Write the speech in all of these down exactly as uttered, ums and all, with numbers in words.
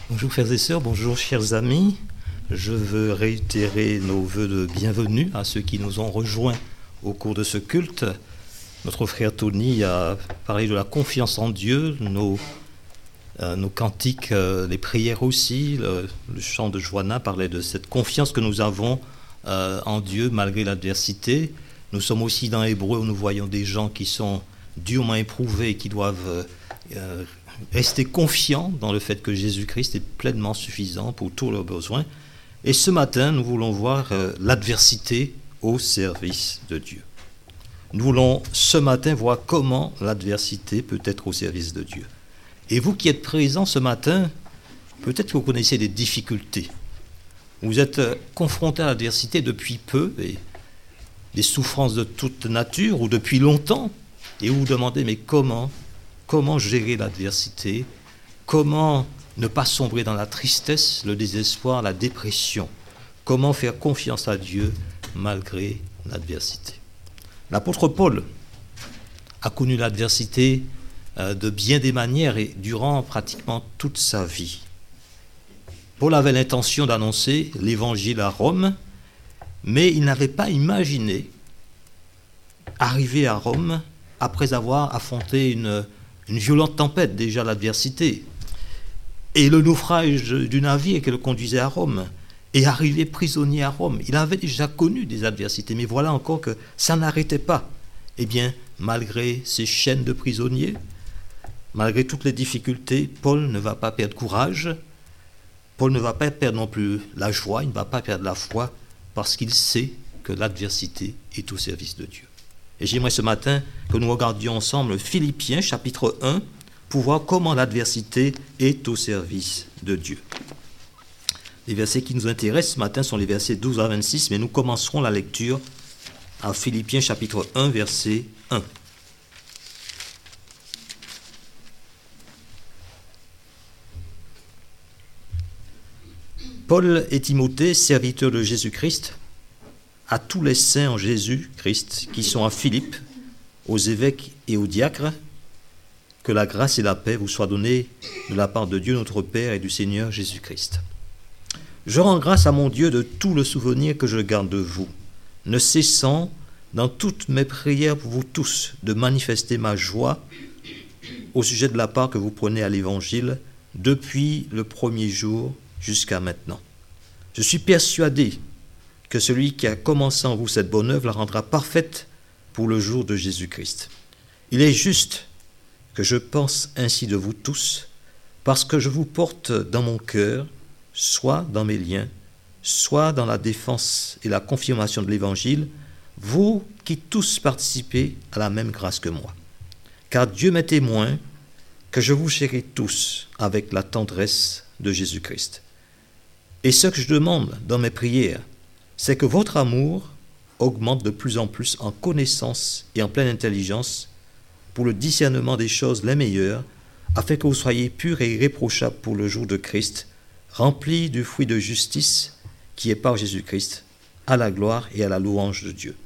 Bonjour frères et sœurs, bonjour chers amis. Je veux réitérer nos vœux de bienvenue à ceux qui nous ont rejoints au cours de ce culte. Notre frère Tony a parlé de la confiance en Dieu, nos, euh, nos cantiques, euh, les prières aussi. Le, le chant de Joanna parlait de cette confiance que nous avons euh, en Dieu malgré l'adversité. Nous sommes aussi dans Hébreu où nous voyons des gens qui sont durement éprouvés et qui doivent euh, rester confiants dans le fait que Jésus-Christ est pleinement suffisant pour tous leurs besoins. Et ce matin, nous voulons voir euh, l'adversité au service de Dieu. Nous voulons ce matin voir comment l'adversité peut être au service de Dieu. Et vous qui êtes présents ce matin, peut-être que vous connaissez des difficultés. Vous êtes confrontés à l'adversité depuis peu, et des souffrances de toute nature, ou depuis longtemps, et vous vous demandez, mais comment, comment gérer l'adversité? Comment ne pas sombrer dans la tristesse, le désespoir, la dépression? Comment faire confiance à Dieu malgré l'adversité? L'apôtre Paul a connu l'adversité de bien des manières et durant pratiquement toute sa vie. Paul avait l'intention d'annoncer l'évangile à Rome, mais il n'avait pas imaginé arriver à Rome après avoir affronté une, une violente tempête, déjà l'adversité, et le naufrage du navire qui le conduisait à Rome, et arrivé prisonnier à Rome. Il avait déjà connu des adversités, mais voilà encore que ça n'arrêtait pas. Eh bien, malgré ces chaînes de prisonniers, malgré toutes les difficultés, Paul ne va pas perdre courage, Paul ne va pas perdre non plus la joie, il ne va pas perdre la foi, parce qu'il sait que l'adversité est au service de Dieu. Et j'aimerais ce matin que nous regardions ensemble Philippiens chapitre un pour voir comment l'adversité est au service de Dieu. Les versets qui nous intéressent ce matin sont les versets douze à vingt-six, mais nous commencerons la lecture à Philippiens chapitre un, verset un. Paul et Timothée, serviteurs de Jésus-Christ, à tous les saints en Jésus-Christ qui sont à Philippe, aux évêques et aux diacres, que la grâce et la paix vous soient données de la part de Dieu notre Père et du Seigneur Jésus-Christ. Je rends grâce à mon Dieu de tout le souvenir que je garde de vous, ne cessant dans toutes mes prières pour vous tous de manifester ma joie au sujet de la part que vous prenez à l'Évangile depuis le premier jour jusqu'à maintenant. Je suis persuadé que celui qui a commencé en vous cette bonne œuvre la rendra parfaite pour le jour de Jésus-Christ. Il est juste que je pense ainsi de vous tous, parce que je vous porte dans mon cœur, soit dans mes liens, soit dans la défense et la confirmation de l'Évangile, vous qui tous participez à la même grâce que moi. Car Dieu m'est témoin que je vous chéris tous avec la tendresse de Jésus-Christ. Et ce que je demande dans mes prières, c'est que votre amour augmente de plus en plus en connaissance et en pleine intelligence pour le discernement des choses les meilleures, afin que vous soyez purs et irréprochables pour le jour de Christ, remplis du fruit de justice qui est par Jésus-Christ, à la gloire et à la louange de Dieu.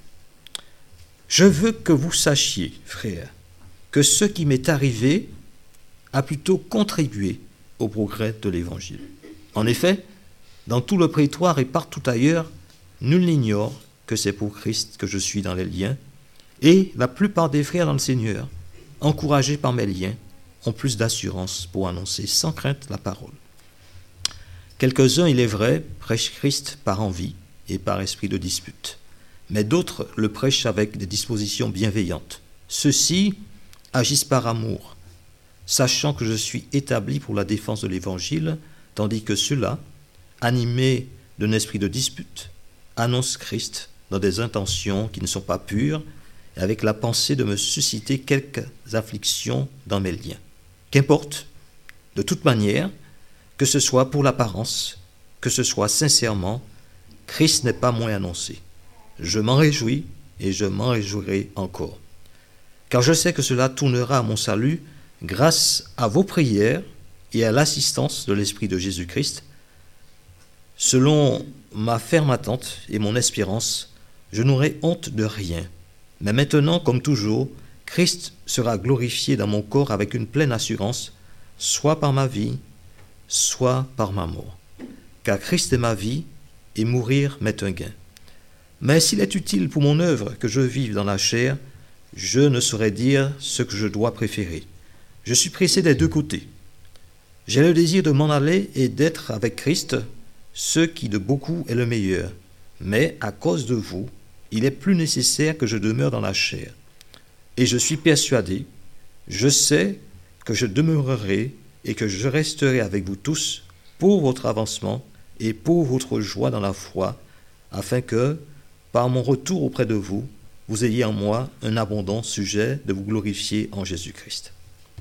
Je veux que vous sachiez, frères, que ce qui m'est arrivé a plutôt contribué au progrès de l'Évangile. En effet, dans tout le prétoire et partout ailleurs, nul n'ignore que c'est pour Christ que je suis dans les liens, et la plupart des frères dans le Seigneur, encouragés par mes liens, ont plus d'assurance pour annoncer sans crainte la parole. Quelques-uns, il est vrai, prêchent Christ par envie et par esprit de dispute, mais d'autres le prêchent avec des dispositions bienveillantes. Ceux-ci agissent par amour, sachant que je suis établi pour la défense de l'Évangile, tandis que ceux-là, animés d'un esprit de dispute, annoncent Christ dans des intentions qui ne sont pas pures, et avec la pensée de me susciter quelques afflictions dans mes liens. Qu'importe, de toute manière, que ce soit pour l'apparence, que ce soit sincèrement, Christ n'est pas moins annoncé. Je m'en réjouis et je m'en réjouirai encore. Car je sais que cela tournera à mon salut grâce à vos prières et à l'assistance de l'Esprit de Jésus-Christ. Selon ma ferme attente et mon espérance, je n'aurai honte de rien. Mais maintenant, comme toujours, Christ sera glorifié dans mon corps avec une pleine assurance, soit par ma vie, soit par ma mort. Car Christ est ma vie, et mourir m'est un gain. Mais s'il est utile pour mon œuvre que je vive dans la chair, je ne saurais dire ce que je dois préférer. Je suis pressé des deux côtés. J'ai le désir de m'en aller et d'être avec Christ, ce qui de beaucoup est le meilleur. Mais à cause de vous, il est plus nécessaire que je demeure dans la chair. Et je suis persuadé, je sais que je demeurerai et que je resterai avec vous tous pour votre avancement et pour votre joie dans la foi, afin que, par mon retour auprès de vous, vous ayez en moi un abondant sujet de vous glorifier en Jésus-Christ.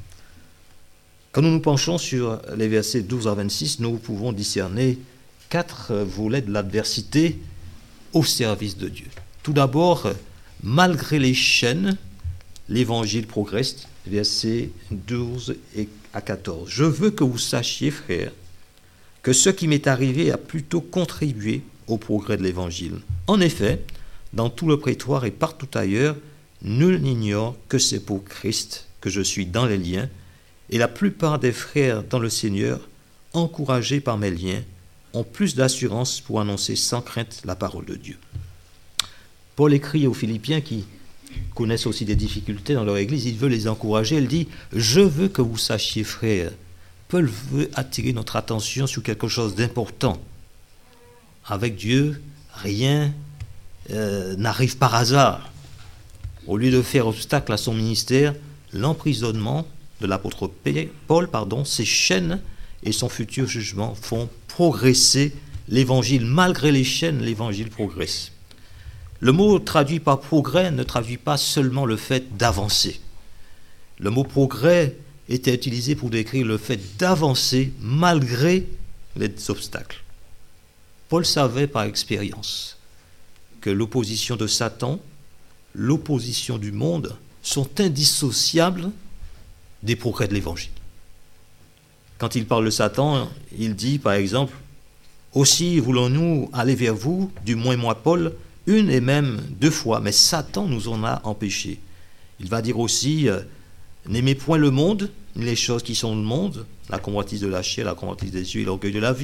Quand nous nous penchons sur les versets douze à vingt-six, nous pouvons discerner quatre volets de l'adversité au service de Dieu. Tout d'abord, malgré les chaînes, l'évangile progresse, versets douze à quatorze. Je veux que vous sachiez, frères, que ce qui m'est arrivé a plutôt contribué au progrès de l'évangile. En effet, dans tout le prétoire et partout ailleurs, nul n'ignore que c'est pour Christ que je suis dans les liens, et la plupart des frères dans le Seigneur, encouragés par mes liens, ont plus d'assurance pour annoncer sans crainte la parole de Dieu. Paul écrit aux Philippiens qui connaissent aussi des difficultés dans leur église, il veut les encourager, il dit « Je veux que vous sachiez, frères ». Paul veut attirer notre attention sur quelque chose d'important. Avec Dieu, rien euh, n'arrive par hasard. Au lieu de faire obstacle à son ministère, l'emprisonnement de l'apôtre Paul, pardon, ses chaînes et son futur jugement font progresser l'évangile. Malgré les chaînes, l'évangile progresse. Le mot traduit par progrès ne traduit pas seulement le fait d'avancer. Le mot progrès était utilisé pour décrire le fait d'avancer malgré les obstacles. Paul savait par expérience que l'opposition de Satan, l'opposition du monde sont indissociables des progrès de l'évangile. Quand il parle de Satan, il dit par exemple « Aussi voulons-nous aller vers vous, du moins moi Paul, une et même deux fois, mais Satan nous en a empêchés. » Il va dire aussi euh, « N'aimez point le monde, ni les choses qui sont le monde, la convoitise de la chair, la convoitise des yeux et l'orgueil de la vie. »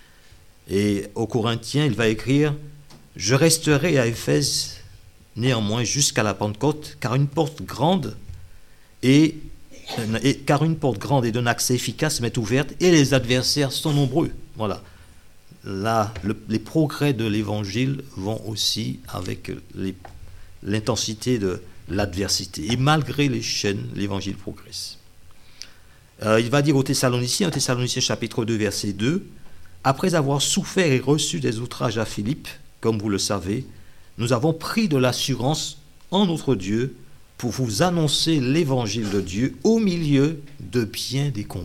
Et aux Corinthiens, il va écrire « Je resterai à Éphèse néanmoins jusqu'à la Pentecôte, car une porte grande et, et car une porte grande et d'un accès efficace m'est ouverte, et les adversaires sont nombreux. » Voilà. Là, le, les progrès de l'évangile vont aussi avec les, l'intensité de l'adversité. Et malgré les chaînes, l'évangile progresse. Euh, il va dire aux Thessaloniciens, Thessaloniciens chapitre deux, verset deux, « Après avoir souffert et reçu des outrages à Philippe, comme vous le savez, nous avons pris de l'assurance en notre Dieu pour vous annoncer l'évangile de Dieu au milieu de bien des combats. »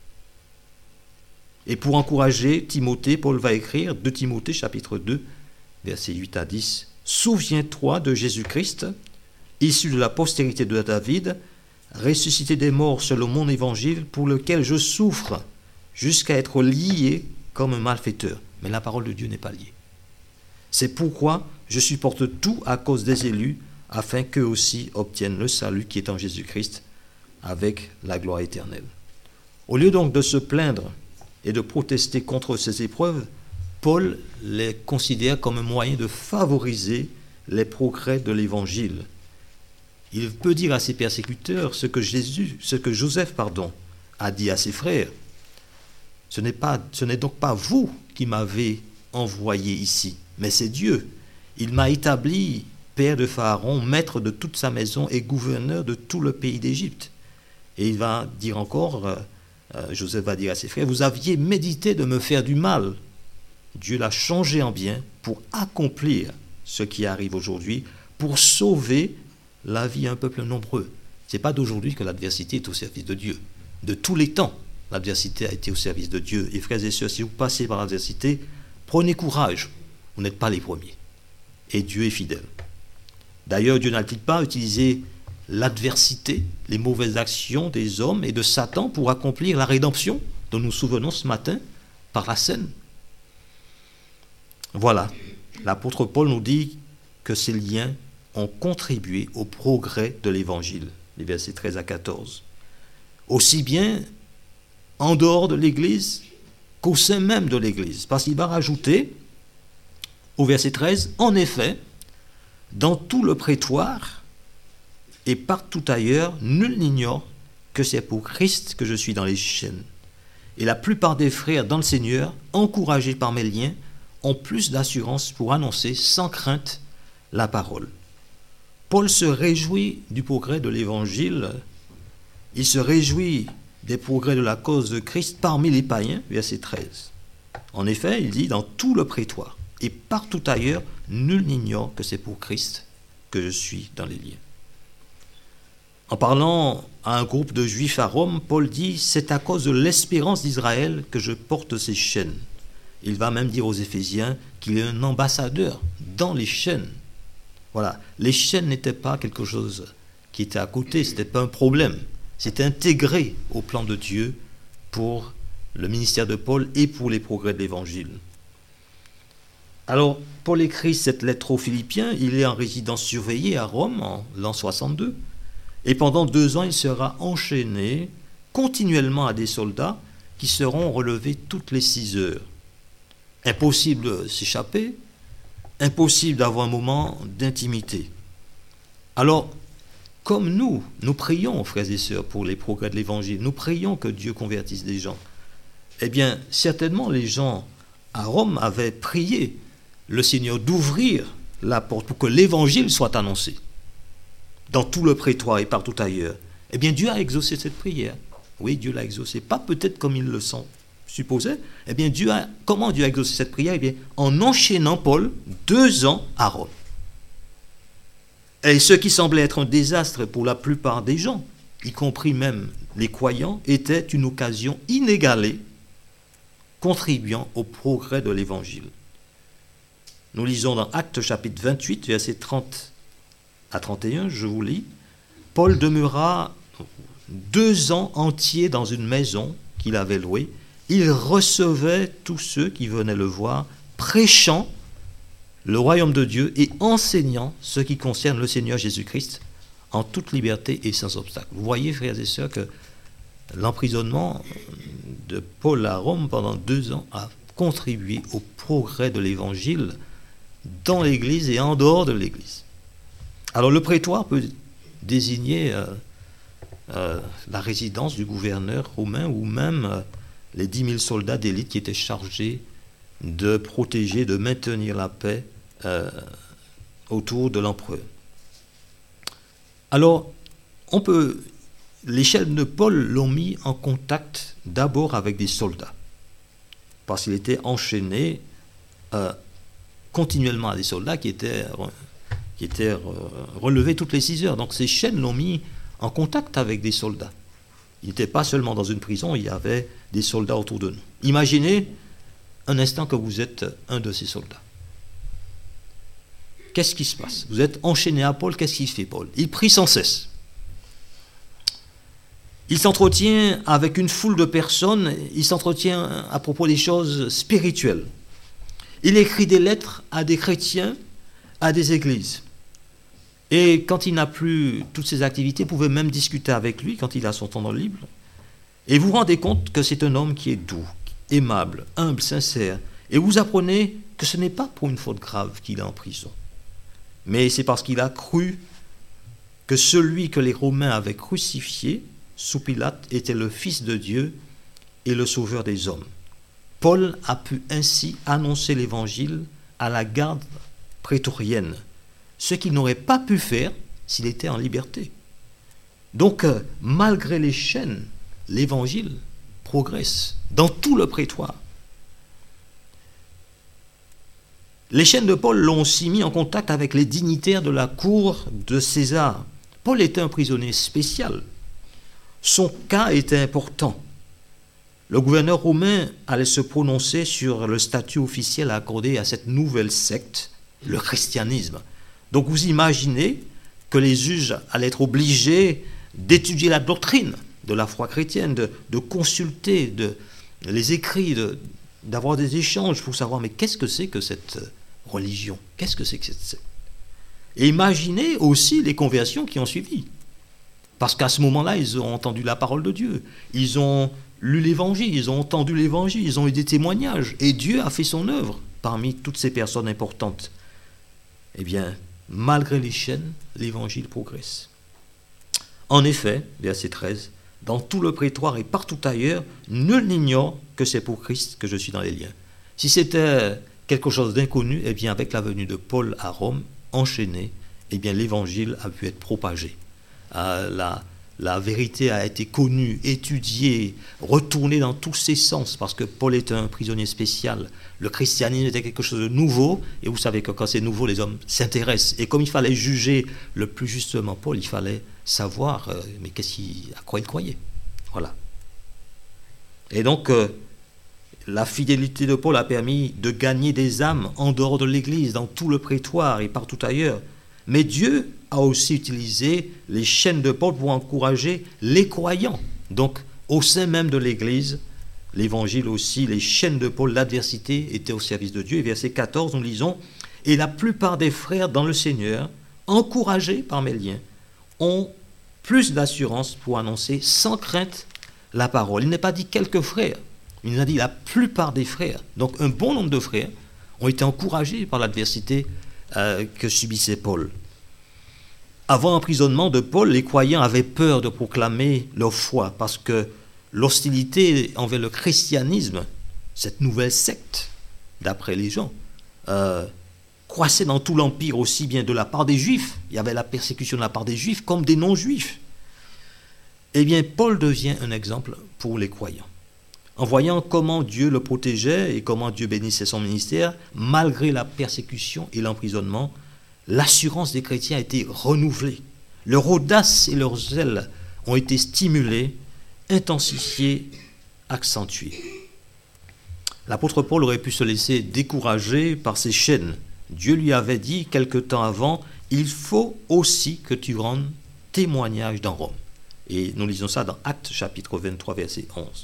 Et pour encourager Timothée, Paul va écrire, deux Timothée chapitre deux, versets huit à dix, « Souviens-toi de Jésus-Christ, issu de la postérité de David, ressuscité des morts selon mon évangile, pour lequel je souffre, jusqu'à être lié comme un malfaiteur. » Mais la parole de Dieu n'est pas liée. C'est pourquoi je supporte tout à cause des élus, afin qu'eux aussi obtiennent le salut qui est en Jésus-Christ, avec la gloire éternelle. Au lieu donc de se plaindre et de protester contre ces épreuves, Paul les considère comme un moyen de favoriser les progrès de l'Évangile. Il peut dire à ses persécuteurs ce que Jésus, ce que Joseph, pardon, a dit à ses frères. Ce n'est pas, ce n'est donc pas vous qui m'avez envoyé ici, mais c'est Dieu. Il m'a établi père de Pharaon, maître de toute sa maison et gouverneur de tout le pays d'Égypte. Et il va dire encore, euh, euh, Joseph va dire à ses frères, vous aviez médité de me faire du mal. Dieu l'a changé en bien pour accomplir ce qui arrive aujourd'hui, pour sauver la vie d'un peuple nombreux. Ce n'est pas d'aujourd'hui que l'adversité est au service de Dieu. De tous les temps, l'adversité a été au service de Dieu. Et frères et sœurs, si vous passez par l'adversité, prenez courage. Vous n'êtes pas les premiers. Et Dieu est fidèle. D'ailleurs, Dieu n'a-t-il pas utilisé l'adversité, les mauvaises actions des hommes et de Satan pour accomplir la rédemption dont nous nous souvenons ce matin par la scène? Voilà. L'apôtre Paul nous dit que ces liens ont contribué au progrès de l'Évangile, les versets treize à quatorze. Aussi bien en dehors de l'Église qu'au sein même de l'Église. Parce qu'il va rajouter, au verset treize, « En effet, dans tout le prétoire et partout ailleurs, nul n'ignore que c'est pour Christ que je suis dans les chaînes. Et la plupart des frères dans le Seigneur, encouragés par mes liens, ont plus d'assurance pour annoncer sans crainte la parole. » Paul se réjouit du progrès de l'Évangile. Il se réjouit des progrès de la cause de Christ parmi les païens, verset treize. En effet, il dit, dans tout le prétoire et partout ailleurs, nul n'ignore que c'est pour Christ que je suis dans les liens. En parlant à un groupe de Juifs à Rome, Paul dit, c'est à cause de l'espérance d'Israël que je porte ces chaînes. Il va même dire aux Éphésiens qu'il est un ambassadeur dans les chaînes. Voilà, les chaînes n'étaient pas quelque chose qui était à côté, ce n'était pas un problème. C'était intégré au plan de Dieu pour le ministère de Paul et pour les progrès de l'Évangile. Alors, Paul écrit cette lettre aux Philippiens, il est en résidence surveillée à Rome en l'an soixante-deux, et pendant deux ans, il sera enchaîné continuellement à des soldats qui seront relevés toutes les six heures. Impossible de s'échapper, impossible d'avoir un moment d'intimité. Alors, comme nous, nous prions, frères et sœurs, pour les progrès de l'Évangile, nous prions que Dieu convertisse des gens, eh bien, certainement les gens à Rome avaient prié le Seigneur d'ouvrir la porte pour que l'Évangile soit annoncé dans tout le prétoire et partout ailleurs. Eh bien, Dieu a exaucé cette prière. Oui, Dieu l'a exaucée. Pas peut-être comme ils le sont supposait. Eh bien, Dieu a, comment Dieu a exaucé cette prière? Eh bien, en enchaînant Paul deux ans à Rome. Et ce qui semblait être un désastre pour la plupart des gens, y compris même les croyants, était une occasion inégalée contribuant au progrès de l'Évangile. Nous lisons dans Actes chapitre vingt-huit, versets trente à trente et un, je vous lis. Paul demeura deux ans entiers dans une maison qu'il avait louée. Il recevait tous ceux qui venaient le voir, prêchant le royaume de Dieu et enseignant ce qui concerne le Seigneur Jésus-Christ en toute liberté et sans obstacle. Vous voyez, frères et sœurs, que l'emprisonnement de Paul à Rome pendant deux ans a contribué au progrès de l'Évangile dans l'Église et en dehors de l'Église. Alors le prétoire peut désigner euh, euh, la résidence du gouverneur romain ou même euh, les dix mille soldats d'élite qui étaient chargés de protéger, de maintenir la paix euh, autour de l'empereur. Alors, on peut, les chaînes de Paul l'ont mis en contact d'abord avec des soldats, parce qu'il était enchaîné euh, continuellement à des soldats qui étaient, qui étaient relevés toutes les six heures. Donc ces chaînes l'ont mis en contact avec des soldats. Il n'était pas seulement dans une prison, il y avait des soldats autour de nous. Imaginez un instant que vous êtes un de ces soldats. Qu'est-ce qui se passe? Vous êtes enchaîné à Paul, qu'est-ce qu'il fait Paul? Il prie sans cesse. Il s'entretient avec une foule de personnes, il s'entretient à propos des choses spirituelles. Il écrit des lettres à des chrétiens, à des églises. Et quand il n'a plus toutes ces activités, vous pouvez même discuter avec lui quand il a son temps dans le livre. Et vous vous rendez compte que c'est un homme qui est doux, aimable, humble, sincère. Et vous apprenez que ce n'est pas pour une faute grave qu'il est en prison. Mais c'est parce qu'il a cru que celui que les Romains avaient crucifié, sous Pilate, était le Fils de Dieu et le Sauveur des hommes. Paul a pu ainsi annoncer l'Évangile à la garde prétorienne, ce qu'il n'aurait pas pu faire s'il était en liberté. Donc, euh, malgré les chaînes, l'Évangile progresse dans tout le prétoire. Les chaînes de Paul l'ont aussi mis en contact avec les dignitaires de la cour de César. Paul était un prisonnier spécial. Son cas était important. Le gouverneur romain allait se prononcer sur le statut officiel accordé à cette nouvelle secte, le christianisme. Donc vous imaginez que les juges allaient être obligés d'étudier la doctrine de la foi chrétienne, de, de consulter de, les écrits, de, d'avoir des échanges pour savoir mais qu'est-ce que c'est que cette religion? Qu'est-ce que c'est que cette secte? Et imaginez aussi les conversions qui ont suivi. Parce qu'à ce moment-là, ils ont entendu la parole de Dieu. Ils ont lu l'évangile, ils ont entendu l'évangile, ils ont eu des témoignages. Et Dieu a fait son œuvre parmi toutes ces personnes importantes. Eh bien, malgré les chaînes, l'évangile progresse. En effet, verset treize, dans tout le prétoire et partout ailleurs, nul n'ignore que c'est pour Christ que je suis dans les liens. Si c'était quelque chose d'inconnu, eh bien, avec la venue de Paul à Rome, enchaîné, eh bien, l'évangile a pu être propagé. Euh, la, la vérité a été connue, étudiée, retournée dans tous ses sens, parce que Paul était un prisonnier spécial. Le christianisme était quelque chose de nouveau, et vous savez que quand c'est nouveau, les hommes s'intéressent. Et comme il fallait juger le plus justement Paul, il fallait savoir, euh, mais qu'est-ce qu'il, à quoi il croyait. Voilà. Et donc, euh, la fidélité de Paul a permis de gagner des âmes en dehors de l'Église, dans tout le prétoire et partout ailleurs. Mais Dieu a aussi utilisé les chaînes de Paul pour encourager les croyants. Donc, au sein même de l'Église, l'Évangile aussi, les chaînes de Paul, l'adversité était au service de Dieu. Et verset quatorze, nous lisons « Et la plupart des frères dans le Seigneur, encouragés par mes liens, ont plus d'assurance pour annoncer sans crainte la parole. » Il n'est pas dit quelques frères, il nous a dit la plupart des frères. Donc, un bon nombre de frères ont été encouragés par l'adversité euh, que subissait Paul. Avant l'emprisonnement de Paul, les croyants avaient peur de proclamer leur foi parce que l'hostilité envers le christianisme, cette nouvelle secte, d'après les gens, euh, croissait dans tout l'empire, aussi bien de la part des Juifs, il y avait la persécution de la part des Juifs, comme des non-Juifs. Eh bien, Paul devient un exemple pour les croyants. En voyant comment Dieu le protégeait et comment Dieu bénissait son ministère, malgré la persécution et l'emprisonnement, l'assurance des chrétiens a été renouvelée. Leur audace et leur zèle ont été stimulés, intensifiés, accentués. L'apôtre Paul aurait pu se laisser décourager par ces chaînes. Dieu lui avait dit quelque temps avant, il faut aussi que tu rendes témoignage dans Rome. Et nous lisons ça dans Actes chapitre vingt-trois, verset onze.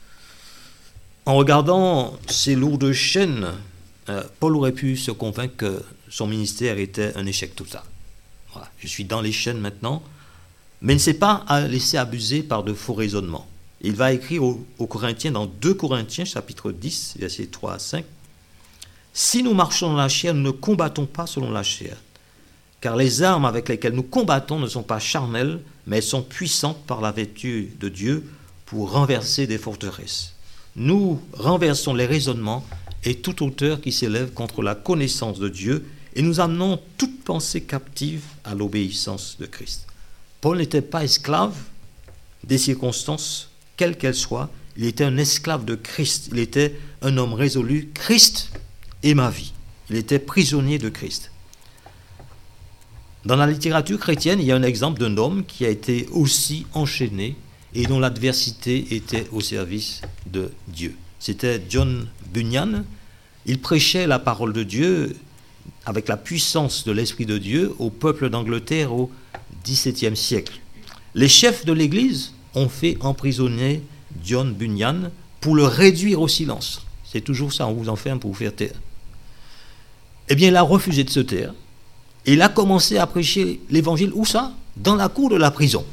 En regardant ces lourdes chaînes, euh, Paul aurait pu se convaincre que son ministère était un échec total. Voilà, je suis dans les chaînes maintenant, mais il ne s'est pas laissé abuser par de faux raisonnements. Il va écrire aux, aux Corinthiens dans deux Corinthiens, chapitre dix, versets trois à cinq. « Si nous marchons dans la chair, nous ne combattons pas selon la chair, car les armes avec lesquelles nous combattons ne sont pas charnelles, mais elles sont puissantes par la vertu de Dieu pour renverser des forteresses. Nous renversons les raisonnements et toute hauteur qui s'élève contre la connaissance de Dieu, et nous amenons toute pensée captive à l'obéissance de Christ. » Paul n'était pas esclave des circonstances, quelles qu'elles soient. Il était un esclave de Christ. Il était un homme résolu. Christ est ma vie. Il était prisonnier de Christ. Dans la littérature chrétienne, il y a un exemple d'un homme qui a été aussi enchaîné et dont l'adversité était au service de Dieu. C'était John Bunyan. Il prêchait la parole de Dieu avec la puissance de l'Esprit de Dieu au peuple d'Angleterre au dix-septième siècle. Les chefs de l'Église ont fait emprisonner John Bunyan pour le réduire au silence. C'est toujours ça, on vous enferme pour vous faire taire. Eh bien, il a refusé de se taire. Et il a commencé à prêcher l'évangile, où ça ? Dans la cour de la prison.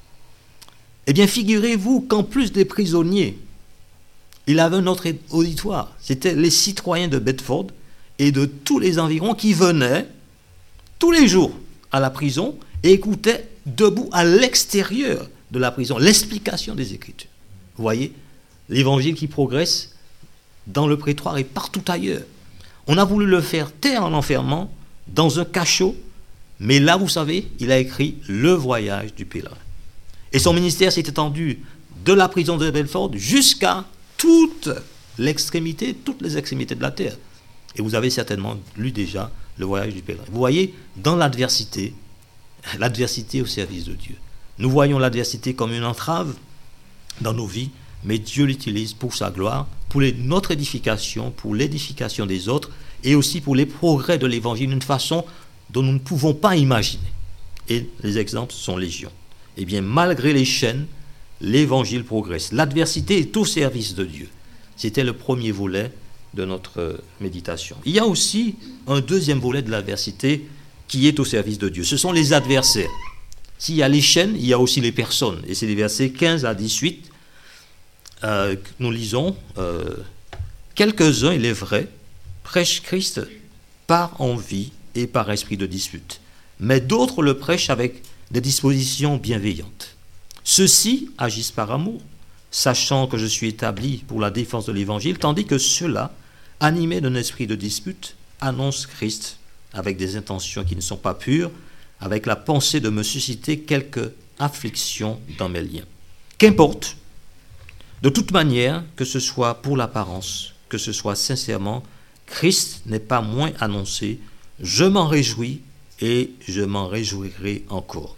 Eh bien, figurez-vous qu'en plus des prisonniers, il avait un autre auditoire. C'était les citoyens de Bedford et de tous les environs qui venaient tous les jours à la prison et écoutaient debout à l'extérieur de la prison l'explication des Écritures. Vous voyez, l'évangile qui progresse dans le prétoire et partout ailleurs. On a voulu le faire taire en l'enfermant dans un cachot, mais là, vous savez, il a écrit « Le voyage du pèlerin ». Et son ministère s'est étendu de la prison de Bedford jusqu'à toute l'extrémité, toutes les extrémités de la terre. Et vous avez certainement lu déjà le voyage du pèlerin. Vous voyez, dans l'adversité, l'adversité au service de Dieu. Nous voyons l'adversité comme une entrave dans nos vies, mais Dieu l'utilise pour sa gloire, pour les, notre édification, pour l'édification des autres, et aussi pour les progrès de l'évangile d'une façon dont nous ne pouvons pas imaginer. Et les exemples sont légion. Eh bien, malgré les chaînes, l'évangile progresse. L'adversité est au service de Dieu. C'était le premier volet de notre méditation. Il y a aussi un deuxième volet de l'adversité qui est au service de Dieu. Ce sont les adversaires. S'il y a les chaînes, il y a aussi les personnes. Et c'est les versets quinze à dix-huit. euh, nous lisons, euh, quelques-uns, il est vrai, prêchent Christ par envie et par esprit de dispute, mais d'autres le prêchent avec des dispositions bienveillantes. Ceux-ci agissent par amour, sachant que je suis établi pour la défense de l'Évangile, tandis que ceux-là, animés d'un esprit de dispute, annoncent Christ avec des intentions qui ne sont pas pures, avec la pensée de me susciter quelque affliction dans mes liens. Qu'importe, de toute manière, que ce soit pour l'apparence, que ce soit sincèrement, Christ n'est pas moins annoncé. Je m'en réjouis et je m'en réjouirai encore.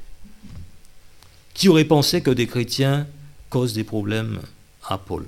Qui aurait pensé que des chrétiens causent des problèmes à Paul?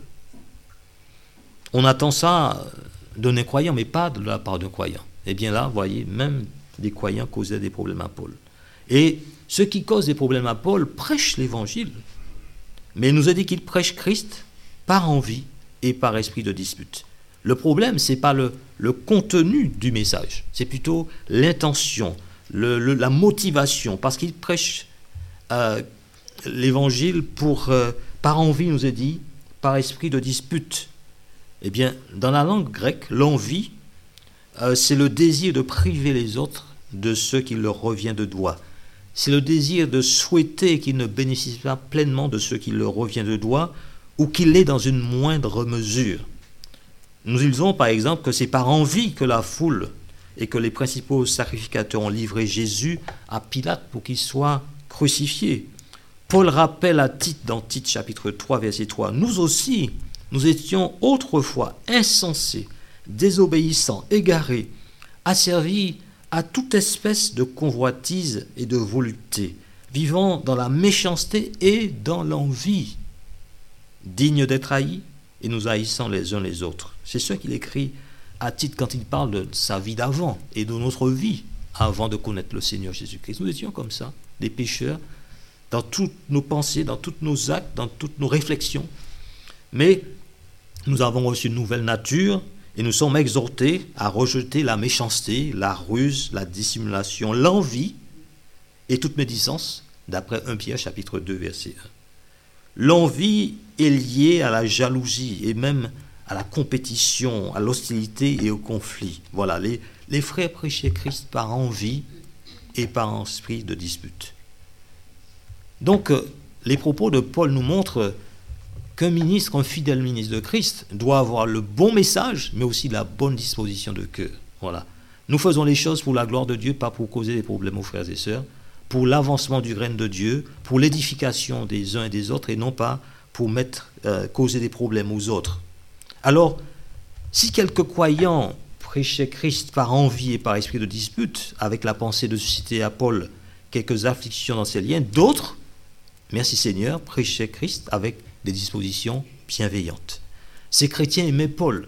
On attend ça d'un incroyant, mais pas de la part d'un croyant. Eh bien là, vous voyez, même des croyants causaient des problèmes à Paul. Et ceux qui causent des problèmes à Paul prêchent l'évangile. Mais il nous a dit qu'il prêche Christ par envie et par esprit de dispute. Le problème, ce n'est pas le, le contenu du message, c'est plutôt l'intention, le, le, la motivation, parce qu'il prêche euh, l'évangile pour, euh, par envie, il nous a dit, par esprit de dispute. Eh bien, dans la langue grecque, l'envie, euh, c'est le désir de priver les autres de ce qui leur revient de droit. C'est le désir de souhaiter qu'ils ne bénéficient pas pleinement de ce qui leur revient de droit ou qu'il l'ait dans une moindre mesure. Nous disons par exemple que c'est par envie que la foule et que les principaux sacrificateurs ont livré Jésus à Pilate pour qu'il soit crucifié. Paul rappelle à Tite dans Tite chapitre trois verset trois, nous aussi, nous étions autrefois insensés, désobéissants, égarés, asservis à toute espèce de convoitise et de volupté, vivant dans la méchanceté et dans l'envie, dignes d'être haïs et nous haïssant les uns les autres. C'est ce qu'il écrit à Tite quand il parle de sa vie d'avant et de notre vie avant de connaître le Seigneur Jésus-Christ. Nous étions comme ça, des pécheurs, dans toutes nos pensées, dans tous nos actes, dans toutes nos réflexions. Mais nous avons reçu une nouvelle nature et nous sommes exhortés à rejeter la méchanceté, la ruse, la dissimulation, l'envie et toute médisance, d'après premier Pierre chapitre deux verset un. L'envie est liée à la jalousie et même à la compétition, à l'hostilité et au conflit. Voilà, les, les frères prêchaient Christ par envie et par esprit de dispute. Donc, les propos de Paul nous montrent qu'un ministre, un fidèle ministre de Christ, doit avoir le bon message, mais aussi la bonne disposition de cœur. Voilà. Nous faisons les choses pour la gloire de Dieu, pas pour causer des problèmes aux frères et sœurs, pour l'avancement du règne de Dieu, pour l'édification des uns et des autres, et non pas pour mettre, euh, causer des problèmes aux autres. Alors, si quelques croyants prêchaient Christ par envie et par esprit de dispute, avec la pensée de susciter à Paul quelques afflictions dans ses liens, d'autres, merci Seigneur, prêchaient Christ avec des dispositions bienveillantes. Ces chrétiens aimaient Paul.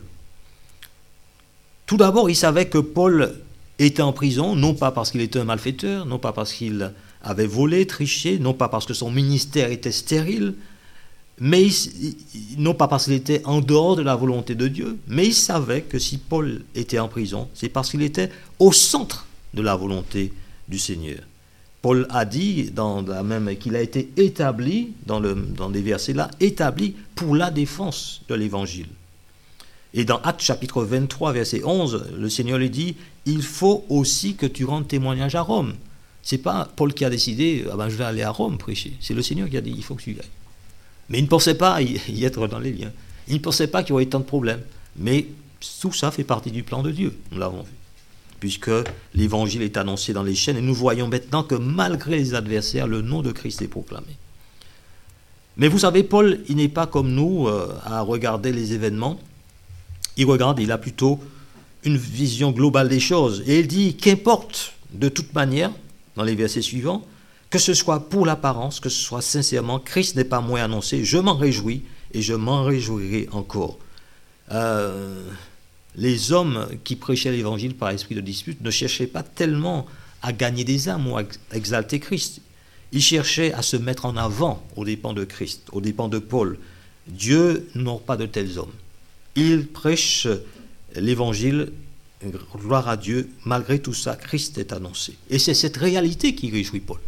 Tout d'abord, ils savaient que Paul était en prison, non pas parce qu'il était un malfaiteur, non pas parce qu'il avait volé, triché, non pas parce que son ministère était stérile, mais il, non pas parce qu'il était en dehors de la volonté de Dieu, mais ils savaient que si Paul était en prison, c'est parce qu'il était au centre de la volonté du Seigneur. Paul a dit dans la même, qu'il a été établi, dans, le, dans les versets là, établi pour la défense de l'Évangile. Et dans Actes chapitre vingt-trois, verset onze, le Seigneur lui dit, il faut aussi que tu rendes témoignage à Rome. Ce n'est pas Paul qui a décidé, ah ben, je vais aller à Rome prêcher. C'est le Seigneur qui a dit, il faut que tu y ailles. Mais il ne pensait pas y être dans les liens. Il ne pensait pas qu'il y aurait tant de problèmes. Mais tout ça fait partie du plan de Dieu, nous l'avons vu. Puisque l'évangile est annoncé dans les chaînes, et nous voyons maintenant que malgré les adversaires, le nom de Christ est proclamé. Mais vous savez, Paul, il n'est pas comme nous euh, à regarder les événements. Il regarde, il a plutôt une vision globale des choses. Et il dit, qu'importe de toute manière, dans les versets suivants, que ce soit pour l'apparence, que ce soit sincèrement, Christ n'est pas moins annoncé, je m'en réjouis et je m'en réjouirai encore. Euh... Les hommes qui prêchaient l'évangile par esprit de dispute ne cherchaient pas tellement à gagner des âmes ou à exalter Christ. Ils cherchaient à se mettre en avant aux dépens de Christ, aux dépens de Paul. Dieu n'a pas de tels hommes. Ils prêchent l'évangile, gloire à Dieu, malgré tout ça, Christ est annoncé. Et c'est cette réalité qui réjouit Paul.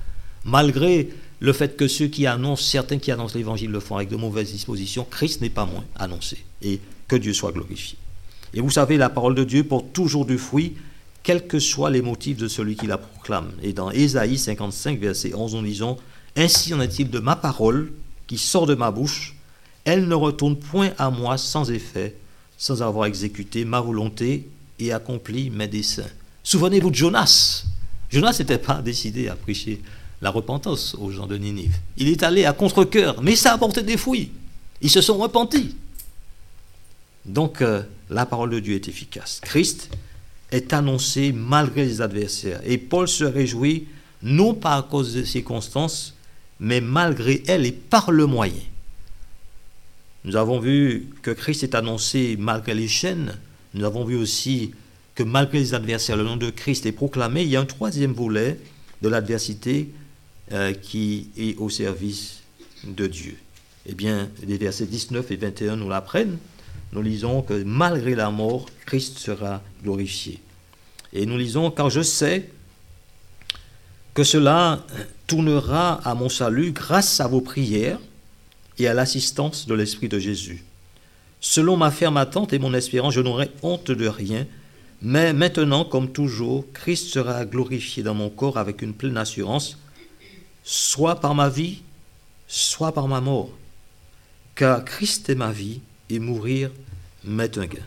Malgré le fait que ceux qui annoncent, certains qui annoncent l'évangile le font avec de mauvaises dispositions, Christ n'est pas moins annoncé. Et que Dieu soit glorifié. Et vous savez, la parole de Dieu porte toujours du fruit, quels que soient les motifs de celui qui la proclame. Et dans Ésaïe cinquante-cinq, verset onze, nous lisons « Ainsi en est-il de ma parole qui sort de ma bouche, elle ne retourne point à moi sans effet, sans avoir exécuté ma volonté et accompli mes desseins. » Souvenez-vous de Jonas. Jonas n'était pas décidé à prêcher la repentance aux gens de Ninive. Il est allé à contre-cœur, mais ça a apporté des fruits. Ils se sont repentis. Donc, euh, la parole de Dieu est efficace. Christ est annoncé malgré les adversaires. Et Paul se réjouit, non pas à cause des circonstances, mais malgré elles et par le moyen. Nous avons vu que Christ est annoncé malgré les chaînes. Nous avons vu aussi que malgré les adversaires, le nom de Christ est proclamé. Il y a un troisième volet de l'adversité euh, qui est au service de Dieu. Eh bien, les versets dix-neuf et vingt et un nous l'apprennent. Nous lisons que malgré la mort, Christ sera glorifié. Et nous lisons, car je sais que cela tournera à mon salut grâce à vos prières et à l'assistance de l'Esprit de Jésus. Selon ma ferme attente et mon espérance, je n'aurai honte de rien, mais maintenant, comme toujours, Christ sera glorifié dans mon corps avec une pleine assurance, soit par ma vie, soit par ma mort. Car Christ est ma vie, et mourir m'est un gain.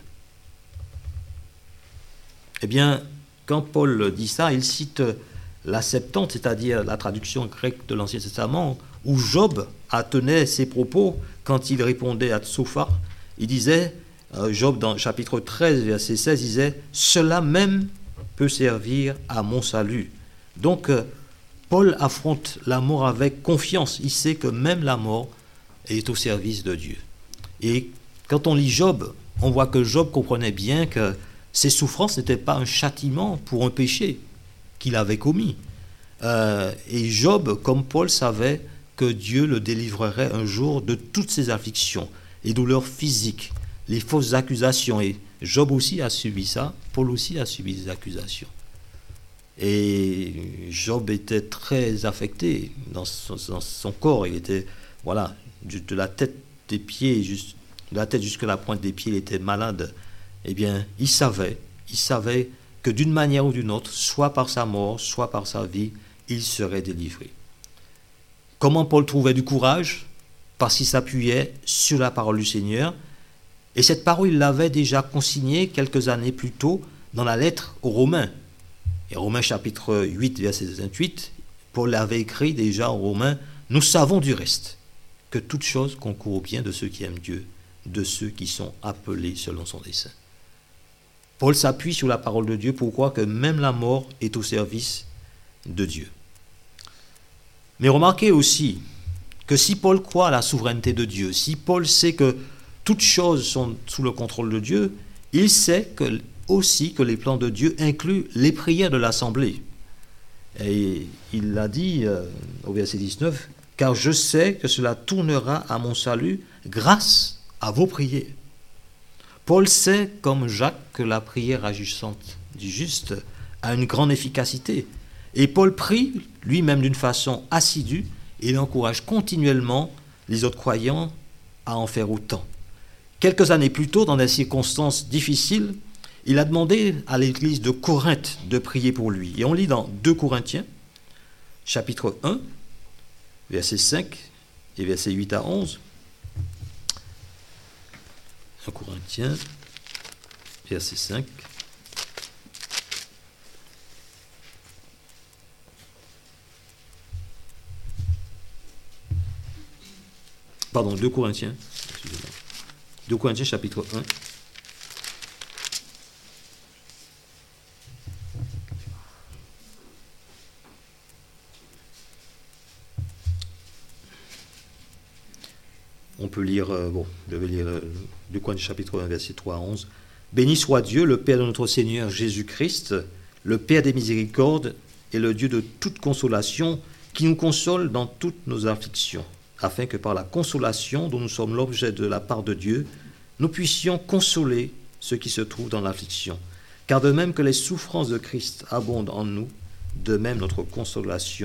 Eh bien, quand Paul dit ça, il cite la Septante, c'est-à-dire la traduction grecque de l'Ancien Testament, où Job tenait ses propos quand il répondait à Tsophar. Il disait, Job dans chapitre treize, verset seize, disait « Cela même peut servir à mon salut ». Donc, Paul affronte la mort avec confiance. Il sait que même la mort est au service de Dieu. Et quand on lit Job, on voit que Job comprenait bien que ses souffrances n'étaient pas un châtiment pour un péché qu'il avait commis. Euh, et Job, comme Paul, savait que Dieu le délivrerait un jour de toutes ses afflictions, les douleurs physiques, les fausses accusations. Et Job aussi a subi ça, Paul aussi a subi des accusations. Et Job était très affecté dans son, dans son corps. Il était, voilà, de la tête des pieds, juste, de la tête jusqu'à la pointe des pieds, il était malade. Eh bien, il savait, il savait que d'une manière ou d'une autre, soit par sa mort, soit par sa vie, il serait délivré. Comment Paul trouvait du courage? Parce qu'il s'appuyait sur la parole du Seigneur. Et cette parole, il l'avait déjà consignée quelques années plus tôt dans la lettre aux Romains. Et Romains chapitre huit, verset vingt-huit, Paul avait écrit déjà aux Romains, « Nous savons du reste que toute chose concourt au bien de ceux qui aiment Dieu, de ceux qui sont appelés selon son dessein. » Paul s'appuie sur la parole de Dieu pour croire que même la mort est au service de Dieu. Mais remarquez aussi que si Paul croit à la souveraineté de Dieu, si Paul sait que toutes choses sont sous le contrôle de Dieu, il sait que, aussi que les plans de Dieu incluent les prières de l'assemblée. Et il l'a dit euh, au verset dix-neuf, « Car je sais que cela tournera à mon salut grâce à vos prières. » Paul sait, comme Jacques, que la prière agissante du juste a une grande efficacité. Et Paul prie lui-même d'une façon assidue et il encourage continuellement les autres croyants à en faire autant. Quelques années plus tôt, dans des circonstances difficiles, il a demandé à l'église de Corinthe de prier pour lui. Et on lit dans deux Corinthiens, chapitre un, versets cinq et versets huit à onze. deux Corinthiens, verset cinq. Pardon, deux Corinthiens. Excusez-moi. deux Corinthiens, chapitre un. On peut lire, euh, bon, je vais lire euh, deux Corinthiens chapitre un, verset trois à onze. « Béni soit Dieu, le Père de notre Seigneur Jésus-Christ, le Père des miséricordes et le Dieu de toute consolation, qui nous console dans toutes nos afflictions, afin que par la consolation dont nous sommes l'objet de la part de Dieu, nous puissions consoler ceux qui se trouvent dans l'affliction. Car de même que les souffrances de Christ abondent en nous, de même notre consolation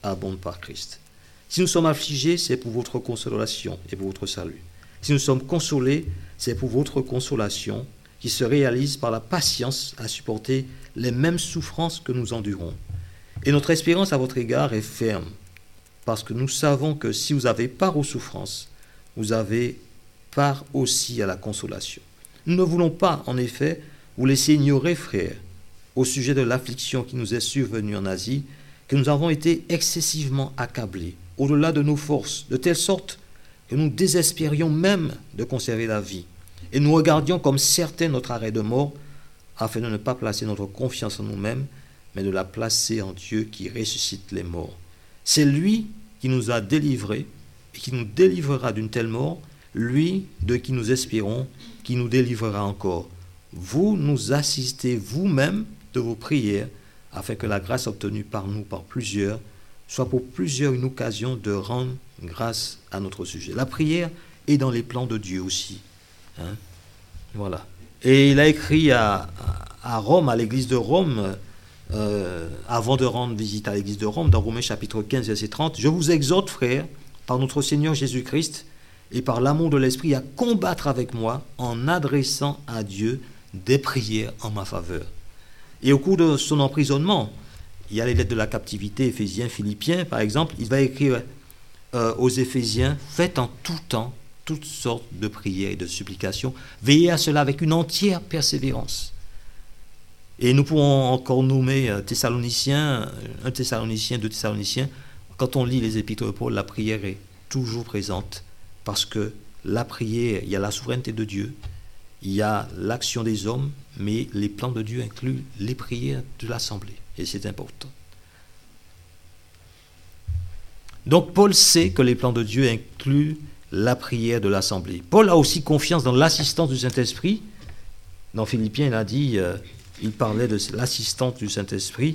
abonde par Christ. Si nous sommes affligés, c'est pour votre consolation et pour votre salut. Si nous sommes consolés, c'est pour votre consolation qui se réalise par la patience à supporter les mêmes souffrances que nous endurons. Et notre espérance à votre égard est ferme, parce que nous savons que si vous avez part aux souffrances, vous avez part aussi à la consolation. Nous ne voulons pas, en effet, vous laisser ignorer, frères, au sujet de l'affliction qui nous est survenue en Asie, que nous avons été excessivement accablés, au-delà de nos forces, de telle sorte que nous désespérions même de conserver la vie, et nous regardions comme certain notre arrêt de mort, afin de ne pas placer notre confiance en nous-mêmes, mais de la placer en Dieu qui ressuscite les morts. C'est lui qui nous a délivrés et qui nous délivrera d'une telle mort, lui de qui nous espérons, qui nous délivrera encore. Vous nous assistez vous-même de vos prières, afin que la grâce obtenue par nous, par plusieurs, soit pour plusieurs une occasion de rendre grâce à notre sujet. La prière est dans les plans de Dieu aussi. Hein? Voilà. Et il a écrit à, à Rome, à l'église de Rome, euh, avant de rendre visite à l'église de Rome, dans Romains chapitre quinze, verset trente, « Je vous exhorte, frères, par notre Seigneur Jésus-Christ et par l'amour de l'Esprit, à combattre avec moi en adressant à Dieu des prières en ma faveur. » Et au cours de son emprisonnement, il y a les lettres de la captivité, Éphésiens, Philippiens, par exemple, il va écrire euh, aux Éphésiens, « Faites en tout temps toutes sortes de prières et de supplications, veillez à cela avec une entière persévérance. » Et nous pouvons encore nommer euh, Thessaloniciens, un Thessalonicien, deux Thessaloniciens. Quand on lit les épîtres de Paul, la prière est toujours présente, parce que la prière, il y a la souveraineté de Dieu, il y a l'action des hommes, mais les plans de Dieu incluent les prières de l'Assemblée, et c'est important. Donc Paul sait que les plans de Dieu incluent la prière de l'Assemblée. Paul a aussi confiance dans l'assistance du Saint-Esprit. Dans Philippiens, il a dit, euh, il parlait de l'assistance du Saint-Esprit.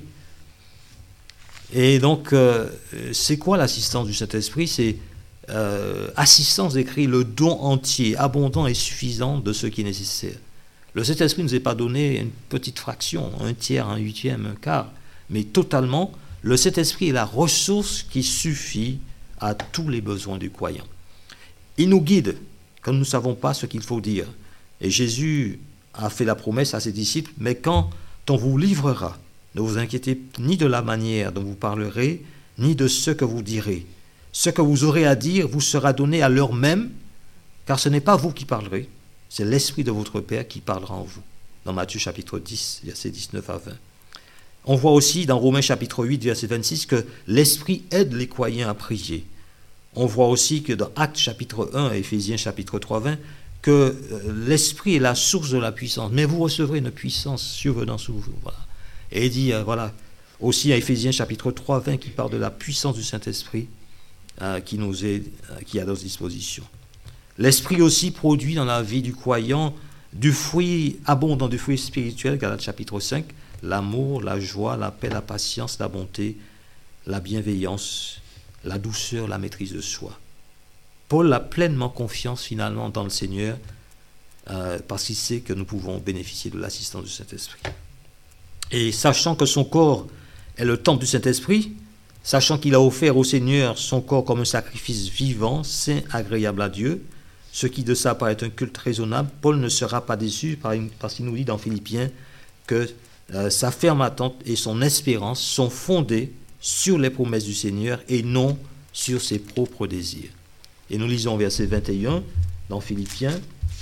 Et donc, euh, c'est quoi l'assistance du Saint-Esprit? C'est euh, assistance écrit le don entier, abondant et suffisant de ce qui est nécessaire. Le Saint-Esprit ne nous est pas donné une petite fraction, un tiers, un huitième, un quart, mais totalement, le Saint-Esprit est la ressource qui suffit à tous les besoins du croyant. Il nous guide quand nous ne savons pas ce qu'il faut dire. Et Jésus a fait la promesse à ses disciples, mais quand on vous livrera, ne vous inquiétez ni de la manière dont vous parlerez, ni de ce que vous direz. Ce que vous aurez à dire vous sera donné à l'heure même, car ce n'est pas vous qui parlerez, c'est l'Esprit de votre Père qui parlera en vous. Dans Matthieu chapitre dix, versets dix-neuf à vingt. On voit aussi dans Romains chapitre huit, verset vingt-six, que l'Esprit aide les croyants à prier. On voit aussi que dans Actes chapitre un, Éphésiens chapitre trois, vingt, que l'Esprit est la source de la puissance. Mais vous recevrez une puissance survenant sur vous. Voilà. Et il dit, euh, voilà, aussi à Éphésiens chapitre trois, vingt, qui parle de la puissance du Saint-Esprit euh, qui nous est, euh, qui est à notre disposition. L'Esprit aussi produit dans la vie du croyant du fruit abondant, du fruit spirituel, Galates chapitre cinq, l'amour, la joie, la paix, la patience, la bonté, la bienveillance, la douceur, la maîtrise de soi. Paul a pleinement confiance finalement dans le Seigneur euh, parce qu'il sait que nous pouvons bénéficier de l'assistance du Saint-Esprit. Et sachant que son corps est le temple du Saint-Esprit, sachant qu'il a offert au Seigneur son corps comme un sacrifice vivant, saint, agréable à Dieu, ce qui de sa part est un culte raisonnable, Paul ne sera pas déçu parce qu'il nous dit dans Philippiens que euh, sa ferme attente et son espérance sont fondées sur les promesses du Seigneur et non sur ses propres désirs. Et nous lisons verset vingt et un dans Philippiens.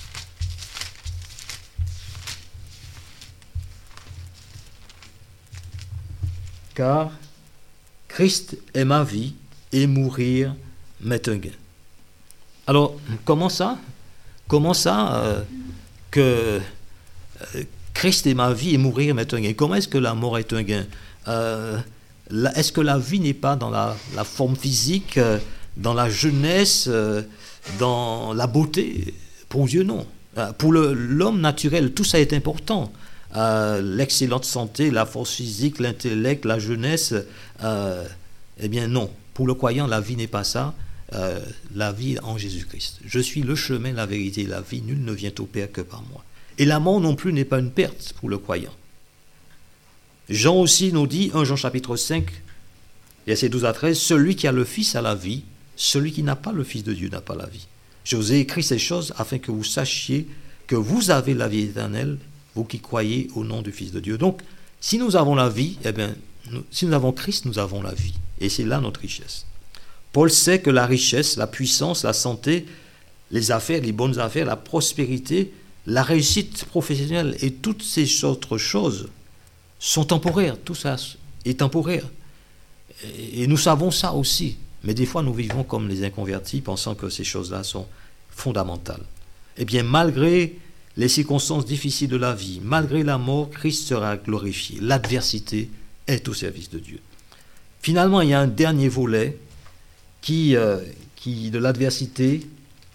Car Christ est ma vie et mourir m'est un gain. Alors, comment ça Comment ça euh, que euh, Christ est ma vie et mourir m'est un gain? Comment est-ce que la mort est un gain? euh, la, Est-ce que la vie n'est pas dans la, la forme physique, euh, dans la jeunesse, euh, dans la beauté? Pour Dieu, non. Euh, pour le, l'homme naturel, tout ça est important. Euh, l'excellente santé, la force physique, l'intellect, la jeunesse, euh, eh bien non. Pour le croyant, la vie n'est pas ça. Euh, la vie en Jésus-Christ. Je suis le chemin, la vérité et la vie. Nul ne vient au Père que par moi. Et la mort non plus n'est pas une perte pour le croyant. Jean aussi nous dit, premier Jean chapitre cinq, Verset douze à treize, celui qui a le Fils a la vie, celui qui n'a pas le Fils de Dieu n'a pas la vie. Je vous ai écrit ces choses afin que vous sachiez que vous avez la vie éternelle, vous qui croyez au nom du Fils de Dieu. Donc, si nous avons la vie, eh bien, nous, si nous avons Christ, nous avons la vie. Et c'est là notre richesse. Paul sait que la richesse, la puissance, la santé, les affaires, les bonnes affaires, la prospérité, la réussite professionnelle et toutes ces autres choses sont temporaires. Tout ça est temporaire. Et nous savons ça aussi. Mais des fois, nous vivons comme les inconvertis, pensant que ces choses-là sont fondamentales. Eh bien, malgré les circonstances difficiles de la vie, malgré la mort, Christ sera glorifié. L'adversité est au service de Dieu. Finalement, il y a un dernier volet qui, euh, qui de l'adversité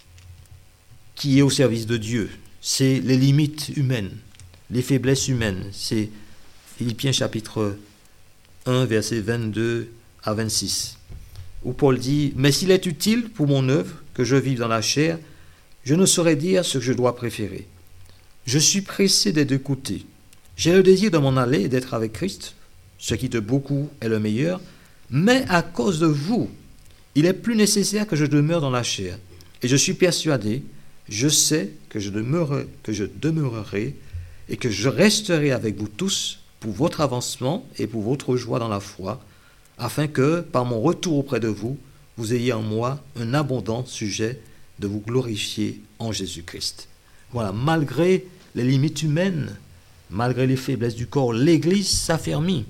qui est au service de Dieu. C'est les limites humaines, les faiblesses humaines. C'est Philippiens chapitre un, versets vingt-deux à vingt-six, où Paul dit « Mais s'il est utile pour mon œuvre que je vive dans la chair, je ne saurais dire ce que je dois préférer. Je suis pressé des deux côtés. J'ai le désir de m'en aller et d'être avec Christ, ce qui de beaucoup est le meilleur, mais à cause de vous, il est plus nécessaire que je demeure dans la chair. Et je suis persuadé, je sais que je demeurerai, que je demeurerai et que je resterai avec vous tous pour votre avancement et pour votre joie dans la foi, afin que, par mon retour auprès de vous, vous ayez en moi un abondant sujet de vous glorifier en Jésus-Christ. » Voilà, malgré les limites humaines, malgré les faiblesses du corps, l'Église s'affermit.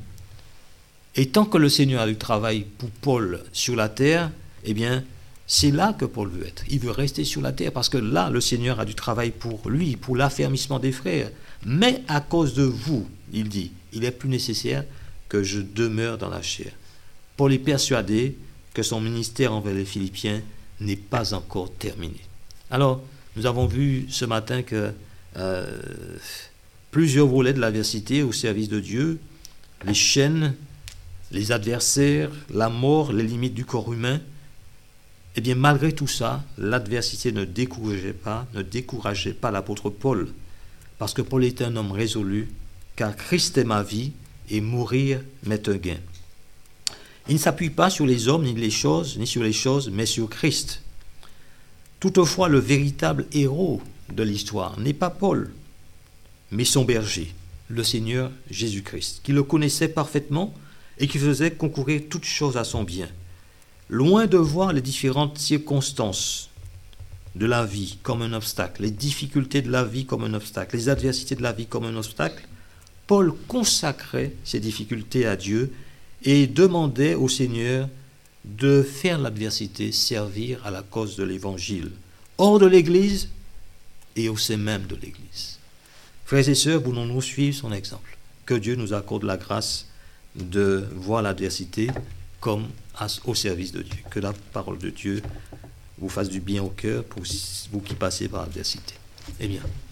Et tant que le Seigneur a du travail pour Paul sur la terre, eh bien, c'est là que Paul veut être. Il veut rester sur la terre parce que là, le Seigneur a du travail pour lui, pour l'affermissement des frères. Mais à cause de vous, il dit, il est plus nécessaire que je demeure dans la chair. Paul est persuadé que son ministère envers les Philippiens n'est pas encore terminé. Alors, nous avons vu ce matin que euh, plusieurs volets de l'adversité au service de Dieu, les chaînes, les adversaires, la mort, les limites du corps humain. Eh bien, malgré tout ça, l'adversité ne décourageait pas, ne décourageait pas l'apôtre Paul, parce que Paul était un homme résolu, car Christ est ma vie et mourir m'est un gain. Il ne s'appuie pas sur les hommes, ni les choses, ni sur les choses, mais sur Christ. Toutefois, le véritable héros de l'histoire n'est pas Paul, mais son berger, le Seigneur Jésus-Christ, qui le connaissait parfaitement et qui faisait concourir toutes choses à son bien. Loin de voir les différentes circonstances de la vie comme un obstacle, les difficultés de la vie comme un obstacle, les adversités de la vie comme un obstacle, Paul consacrait ces difficultés à Dieu et demandait au Seigneur de faire l'adversité servir à la cause de l'Évangile, hors de l'Église et au sein même de l'Église. Frères et sœurs, voulons-nous suivre son exemple? Que Dieu nous accorde la grâce de voir l'adversité comme au service de Dieu. Que la parole de Dieu vous fasse du bien au cœur pour vous qui passez par l'adversité. Eh bien,